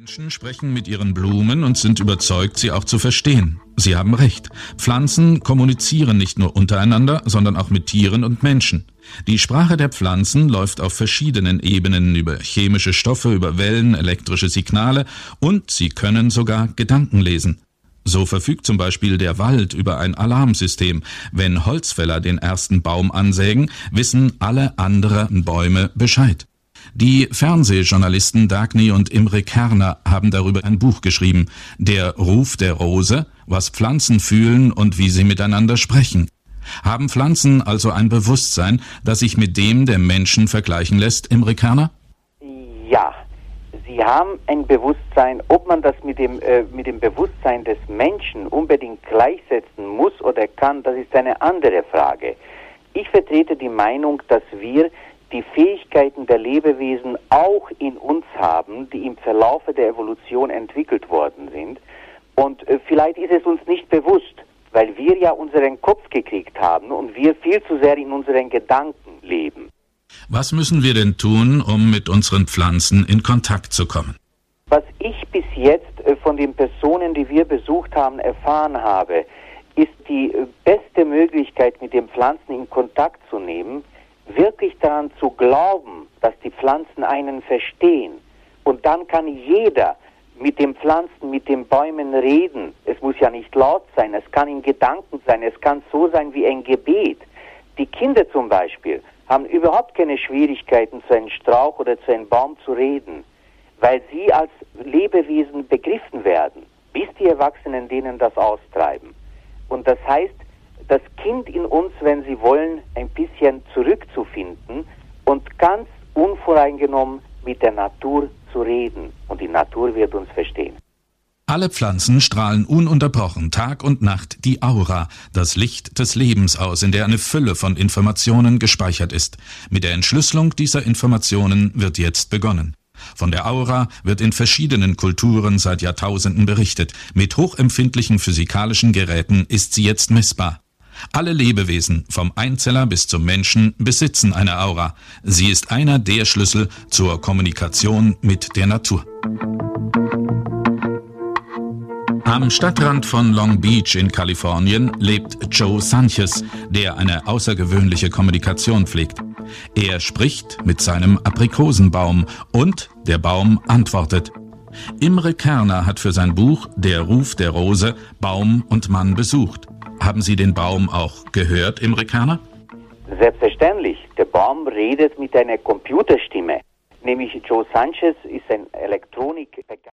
Menschen sprechen mit ihren Blumen und sind überzeugt, sie auch zu verstehen. Sie haben recht. Pflanzen kommunizieren nicht nur untereinander, sondern auch mit Tieren und Menschen. Die Sprache der Pflanzen läuft auf verschiedenen Ebenen über chemische Stoffe, über Wellen, elektrische Signale und sie können sogar Gedanken lesen. So verfügt zum Beispiel der Wald über ein Alarmsystem. Wenn Holzfäller den ersten Baum ansägen, wissen alle anderen Bäume Bescheid. Die Fernsehjournalisten Dagny und Imre Kerner haben darüber ein Buch geschrieben, Der Ruf der Rose, was Pflanzen fühlen und wie sie miteinander sprechen. Haben Pflanzen also ein Bewusstsein, das sich mit dem der Menschen vergleichen lässt, Imre Kerner? Ja, sie haben ein Bewusstsein. Ob man das mit dem Bewusstsein des Menschen unbedingt gleichsetzen muss oder kann, das ist eine andere Frage. Ich vertrete die Meinung, dass wir die Fähigkeiten der Lebewesen auch in uns haben, die im Verlaufe der Evolution entwickelt worden sind. Und vielleicht ist es uns nicht bewusst, weil wir ja unseren Kopf gekriegt haben und wir viel zu sehr in unseren Gedanken leben. Was müssen wir denn tun, um mit unseren Pflanzen in Kontakt zu kommen? Was ich bis jetzt von den Personen, die wir besucht haben, erfahren habe, ist die beste Möglichkeit, mit den Pflanzen in Kontakt zu nehmen, wirklich daran zu glauben, dass die Pflanzen einen verstehen. Und dann kann jeder mit den Pflanzen, mit den Bäumen reden. Es muss ja nicht laut sein, es kann in Gedanken sein, es kann so sein wie ein Gebet. Die Kinder zum Beispiel haben überhaupt keine Schwierigkeiten, zu einem Strauch oder zu einem Baum zu reden, weil sie als Lebewesen begriffen werden, bis die Erwachsenen denen das austreiben. Und das heißt, das Kind in uns, wenn sie wollen, ein bisschen zurückzufinden und ganz unvoreingenommen mit der Natur zu reden. Und die Natur wird uns verstehen. Alle Pflanzen strahlen ununterbrochen Tag und Nacht die Aura, das Licht des Lebens aus, in der eine Fülle von Informationen gespeichert ist. Mit der Entschlüsselung dieser Informationen wird jetzt begonnen. Von der Aura wird in verschiedenen Kulturen seit Jahrtausenden berichtet. Mit hochempfindlichen physikalischen Geräten ist sie jetzt messbar. Alle Lebewesen, vom Einzeller bis zum Menschen, besitzen eine Aura. Sie ist einer der Schlüssel zur Kommunikation mit der Natur. Am Stadtrand von Long Beach in Kalifornien lebt Joe Sanchez, der eine außergewöhnliche Kommunikation pflegt. Er spricht mit seinem Aprikosenbaum und der Baum antwortet. Imre Kerner hat für sein Buch Der Ruf der Rose Baum und Mann besucht. Haben Sie den Baum auch gehört, Imre Kerner? Selbstverständlich. Der Baum redet mit einer Computerstimme. Nämlich Joe Sanchez ist ein Elektronik